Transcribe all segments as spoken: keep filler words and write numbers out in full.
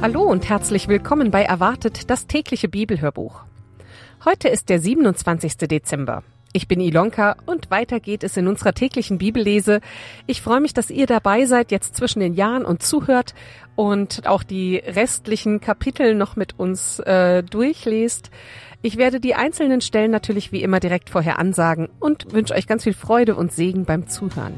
Hallo und herzlich willkommen bei Erwartet, das tägliche Bibelhörbuch. Heute ist der siebenundzwanzigster Dezember. Ich bin Ilonka und weiter geht es in unserer täglichen Bibellese. Ich freue mich, dass ihr dabei seid, jetzt zwischen den Jahren und zuhört und auch die restlichen Kapitel noch mit uns äh, durchlest. Ich werde die einzelnen Stellen natürlich wie immer direkt vorher ansagen und wünsche euch ganz viel Freude und Segen beim Zuhören.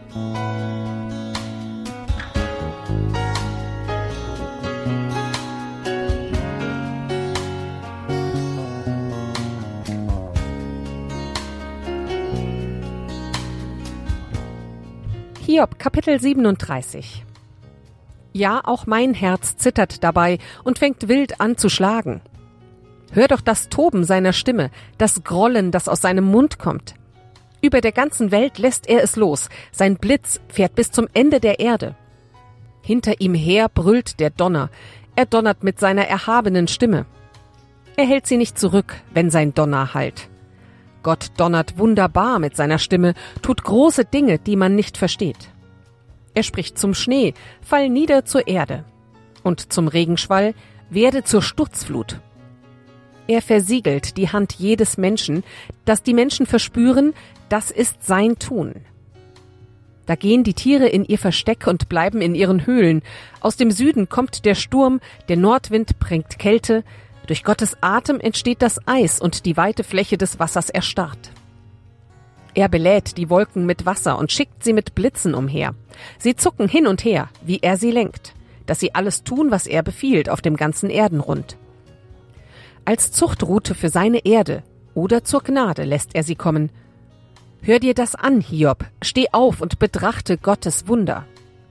Hiob, Kapitel siebenunddreißig. Ja, auch mein Herz zittert dabei und fängt wild an zu schlagen. Hör doch das Toben seiner Stimme, das Grollen, das aus seinem Mund kommt. Über der ganzen Welt lässt er es los, sein Blitz fährt bis zum Ende der Erde. Hinter ihm her brüllt der Donner, er donnert mit seiner erhabenen Stimme. Er hält sie nicht zurück, wenn sein Donner hallt. Gott donnert wunderbar mit seiner Stimme, tut große Dinge, die man nicht versteht. Er spricht zum Schnee, fall nieder zur Erde, und zum Regenschwall, werde zur Sturzflut. Er versiegelt die Hand jedes Menschen, dass die Menschen verspüren, das ist sein Tun. Da gehen die Tiere in ihr Versteck und bleiben in ihren Höhlen. Aus dem Süden kommt der Sturm, der Nordwind bringt Kälte, durch Gottes Atem entsteht das Eis und die weite Fläche des Wassers erstarrt. Er belädt die Wolken mit Wasser und schickt sie mit Blitzen umher. Sie zucken hin und her, wie er sie lenkt, dass sie alles tun, was er befiehlt auf dem ganzen Erdenrund. Als Zuchtrute für seine Erde oder zur Gnade lässt er sie kommen. Hör dir das an, Hiob, steh auf und betrachte Gottes Wunder.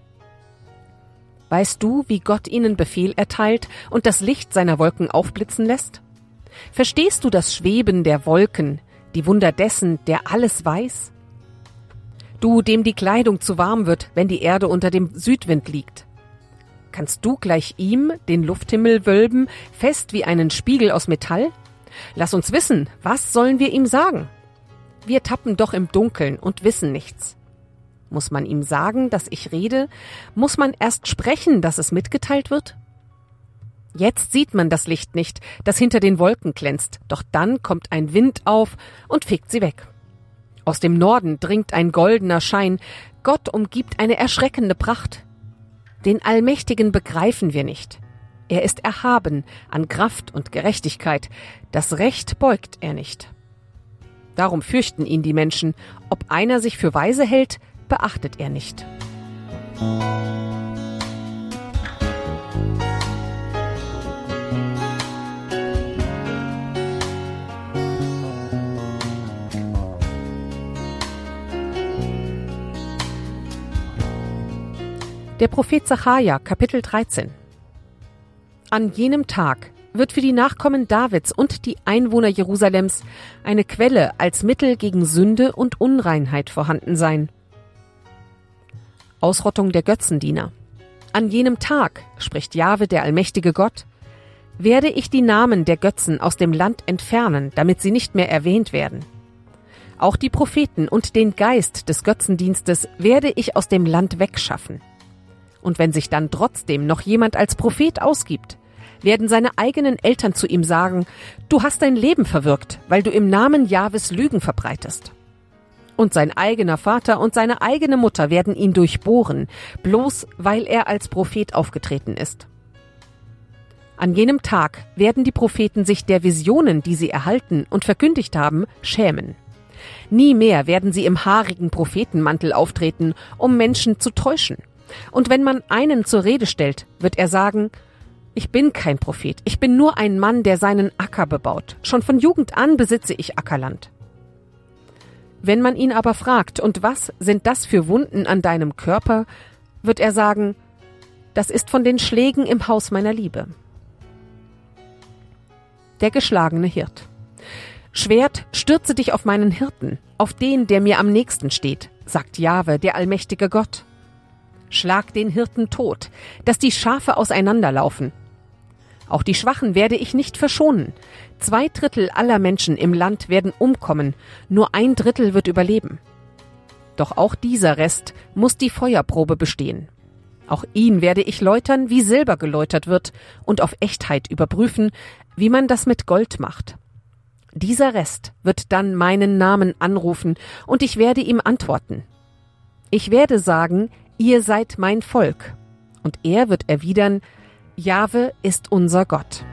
Weißt du, wie Gott ihnen Befehl erteilt und das Licht seiner Wolken aufblitzen lässt? Verstehst du das Schweben der Wolken, die Wunder dessen, der alles weiß? Du, dem die Kleidung zu warm wird, wenn die Erde unter dem Südwind liegt. Kannst du gleich ihm den Lufthimmel wölben, fest wie einen Spiegel aus Metall? Lass uns wissen, was sollen wir ihm sagen? Wir tappen doch im Dunkeln und wissen nichts. Muss man ihm sagen, dass ich rede? Muss man erst sprechen, dass es mitgeteilt wird? Jetzt sieht man das Licht nicht, das hinter den Wolken glänzt, doch dann kommt ein Wind auf und fegt sie weg. Aus dem Norden dringt ein goldener Schein, Gott umgibt eine erschreckende Pracht. Den Allmächtigen begreifen wir nicht. Er ist erhaben an Kraft und Gerechtigkeit, das Recht beugt er nicht. Darum fürchten ihn die Menschen, ob einer sich für weise hält, beachtet er nicht. Der Prophet Sacharja, Kapitel dreizehn. An jenem Tag wird für die Nachkommen Davids und die Einwohner Jerusalems eine Quelle als Mittel gegen Sünde und Unreinheit vorhanden sein. Ausrottung der Götzendiener. An jenem Tag, spricht Jahwe, der allmächtige Gott, werde ich die Namen der Götzen aus dem Land entfernen, damit sie nicht mehr erwähnt werden. Auch die Propheten und den Geist des Götzendienstes werde ich aus dem Land wegschaffen. Und wenn sich dann trotzdem noch jemand als Prophet ausgibt, werden seine eigenen Eltern zu ihm sagen, du hast dein Leben verwirkt, weil du im Namen Jahwes Lügen verbreitest. Und sein eigener Vater und seine eigene Mutter werden ihn durchbohren, bloß weil er als Prophet aufgetreten ist. An jenem Tag werden die Propheten sich der Visionen, die sie erhalten und verkündigt haben, schämen. Nie mehr werden sie im haarigen Prophetenmantel auftreten, um Menschen zu täuschen. Und wenn man einen zur Rede stellt, wird er sagen, ich bin kein Prophet, ich bin nur ein Mann, der seinen Acker bebaut. Schon von Jugend an besitze ich Ackerland. Wenn man ihn aber fragt, und was sind das für Wunden an deinem Körper, wird er sagen, das ist von den Schlägen im Haus meiner Liebe. Der geschlagene Hirt. Schwert, stürze dich auf meinen Hirten, auf den, der mir am nächsten steht, sagt Jahwe, der allmächtige Gott. Schlag den Hirten tot, dass die Schafe auseinanderlaufen. Auch die Schwachen werde ich nicht verschonen. Zwei Drittel aller Menschen im Land werden umkommen, nur ein Drittel wird überleben. Doch auch dieser Rest muss die Feuerprobe bestehen. Auch ihn werde ich läutern, wie Silber geläutert wird, und auf Echtheit überprüfen, wie man das mit Gold macht. Dieser Rest wird dann meinen Namen anrufen, und ich werde ihm antworten. Ich werde sagen, ihr seid mein Volk, und er wird erwidern, Jahwe ist unser Gott.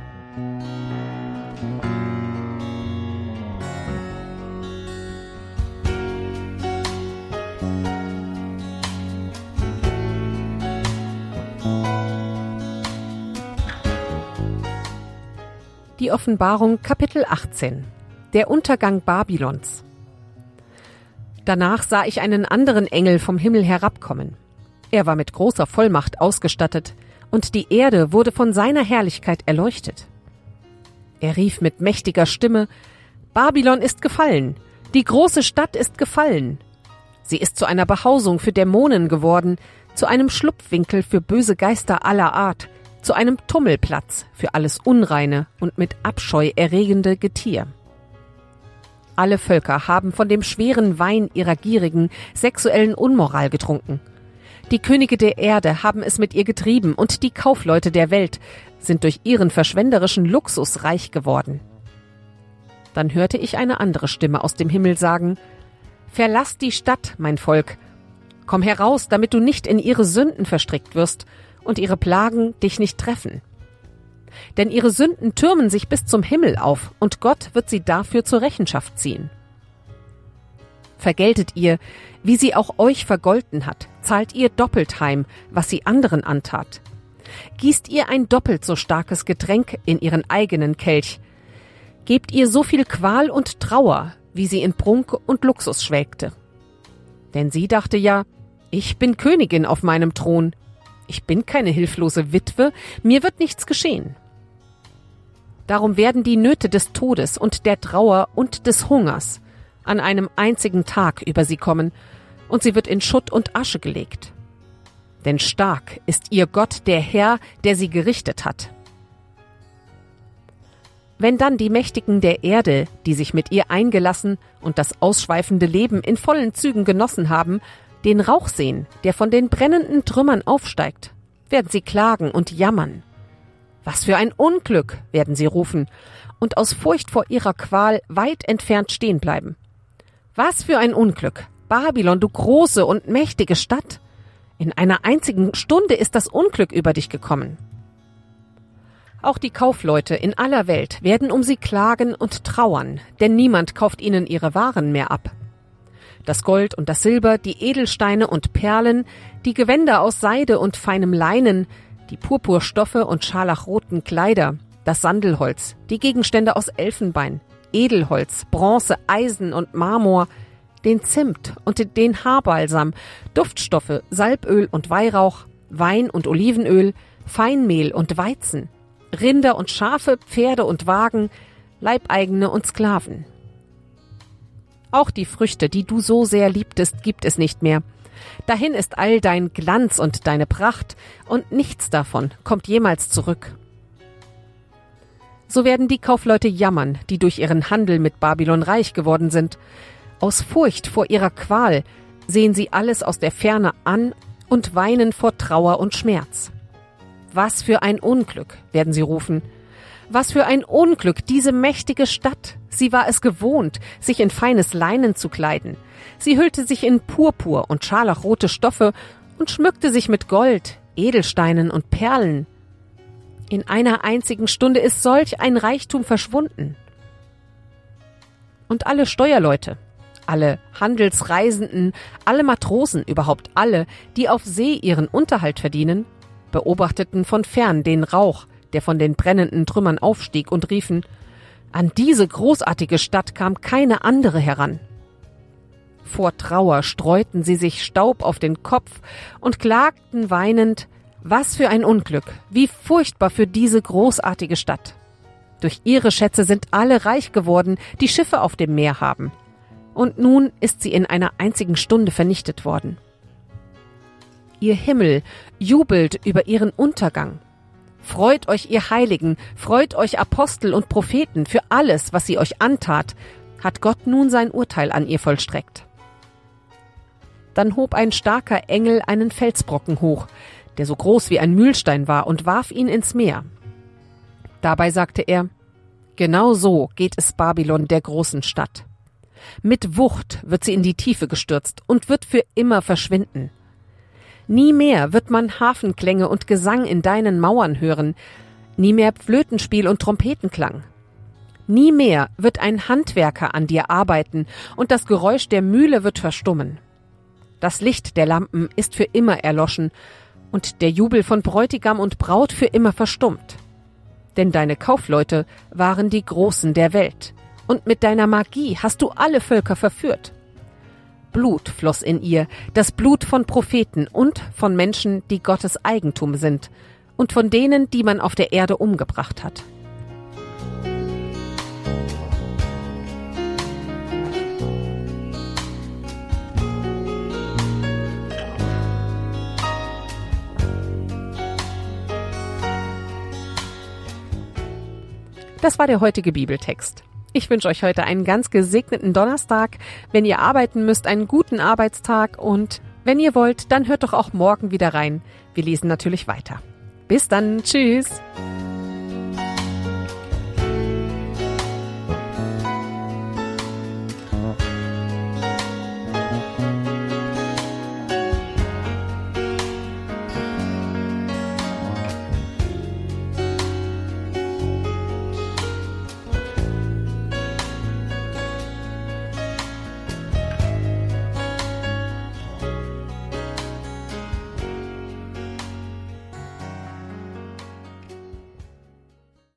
Die Offenbarung Kapitel achtzehn. Der Untergang Babylons. Danach sah ich einen anderen Engel vom Himmel herabkommen. Er war mit großer Vollmacht ausgestattet, und die Erde wurde von seiner Herrlichkeit erleuchtet. Er rief mit mächtiger Stimme, Babylon ist gefallen, die große Stadt ist gefallen. Sie ist zu einer Behausung für Dämonen geworden, zu einem Schlupfwinkel für böse Geister aller Art, zu einem Tummelplatz für alles Unreine und mit Abscheu erregende Getier. Alle Völker haben von dem schweren Wein ihrer gierigen, sexuellen Unmoral getrunken. Die Könige der Erde haben es mit ihr getrieben, und die Kaufleute der Welt sind durch ihren verschwenderischen Luxus reich geworden. Dann hörte ich eine andere Stimme aus dem Himmel sagen, Verlass die Stadt, mein Volk. Komm heraus, damit du nicht in ihre Sünden verstrickt wirst und ihre Plagen dich nicht treffen. Denn ihre Sünden türmen sich bis zum Himmel auf, und Gott wird sie dafür zur Rechenschaft ziehen. Vergeltet ihr, wie sie auch euch vergolten hat, zahlt ihr doppelt heim, was sie anderen antat. Gießt ihr ein doppelt so starkes Getränk in ihren eigenen Kelch, gebt ihr so viel Qual und Trauer, wie sie in Prunk und Luxus schwelgte. Denn sie dachte ja, ich bin Königin auf meinem Thron, ich bin keine hilflose Witwe, mir wird nichts geschehen. Darum werden die Nöte des Todes und der Trauer und des Hungers an einem einzigen Tag über sie kommen, und sie wird in Schutt und Asche gelegt. Denn stark ist ihr Gott, der Herr, der sie gerichtet hat. Wenn dann die Mächtigen der Erde, die sich mit ihr eingelassen und das ausschweifende Leben in vollen Zügen genossen haben, den Rauch sehen, der von den brennenden Trümmern aufsteigt, werden sie klagen und jammern. Was für ein Unglück, werden sie rufen, und aus Furcht vor ihrer Qual weit entfernt stehen bleiben. Was für ein Unglück, Babylon, du große und mächtige Stadt! In einer einzigen Stunde ist das Unglück über dich gekommen. Auch die Kaufleute in aller Welt werden um sie klagen und trauern, denn niemand kauft ihnen ihre Waren mehr ab. Das Gold und das Silber, die Edelsteine und Perlen, die Gewänder aus Seide und feinem Leinen, die Purpurstoffe und scharlachroten Kleider, das Sandelholz, die Gegenstände aus Elfenbein, Edelholz, Bronze, Eisen und Marmor, den Zimt und den Haarbalsam, Duftstoffe, Salböl und Weihrauch, Wein und Olivenöl, Feinmehl und Weizen, Rinder und Schafe, Pferde und Wagen, Leibeigene und Sklaven. Auch die Früchte, die du so sehr liebtest, gibt es nicht mehr. Dahin ist all dein Glanz und deine Pracht, und nichts davon kommt jemals zurück. So werden die Kaufleute jammern, die durch ihren Handel mit Babylon reich geworden sind. Aus Furcht vor ihrer Qual sehen sie alles aus der Ferne an und weinen vor Trauer und Schmerz. Was für ein Unglück, werden sie rufen. Was für ein Unglück, diese mächtige Stadt. Sie war es gewohnt, sich in feines Leinen zu kleiden. Sie hüllte sich in Purpur und scharlachrote Stoffe und schmückte sich mit Gold, Edelsteinen und Perlen. In einer einzigen Stunde ist solch ein Reichtum verschwunden. Und alle Steuerleute, alle Handelsreisenden, alle Matrosen, überhaupt alle, die auf See ihren Unterhalt verdienen, beobachteten von fern den Rauch, der von den brennenden Trümmern aufstieg, und riefen, an diese großartige Stadt kam keine andere heran. Vor Trauer streuten sie sich Staub auf den Kopf und klagten weinend, was für ein Unglück, wie furchtbar für diese großartige Stadt. Durch ihre Schätze sind alle reich geworden, die Schiffe auf dem Meer haben. Und nun ist sie in einer einzigen Stunde vernichtet worden. Ihr Himmel jubelt über ihren Untergang. Freut euch, ihr Heiligen, freut euch, Apostel und Propheten, für alles, was sie euch antat, hat Gott nun sein Urteil an ihr vollstreckt. Dann hob ein starker Engel einen Felsbrocken hoch, der so groß wie ein Mühlstein war, und warf ihn ins Meer. Dabei sagte er: Genau so geht es Babylon, der großen Stadt. Mit Wucht wird sie in die Tiefe gestürzt und wird für immer verschwinden. Nie mehr wird man Hafenklänge und Gesang in deinen Mauern hören, nie mehr Flötenspiel und Trompetenklang. Nie mehr wird ein Handwerker an dir arbeiten und das Geräusch der Mühle wird verstummen. Das Licht der Lampen ist für immer erloschen und der Jubel von Bräutigam und Braut für immer verstummt. Denn deine Kaufleute waren die Großen der Welt, und mit deiner Magie hast du alle Völker verführt. Blut floss in ihr, das Blut von Propheten und von Menschen, die Gottes Eigentum sind, und von denen, die man auf der Erde umgebracht hat. Das war der heutige Bibeltext. Ich wünsche euch heute einen ganz gesegneten Donnerstag. Wenn ihr arbeiten müsst, einen guten Arbeitstag, und wenn ihr wollt, dann hört doch auch morgen wieder rein. Wir lesen natürlich weiter. Bis dann. Tschüss.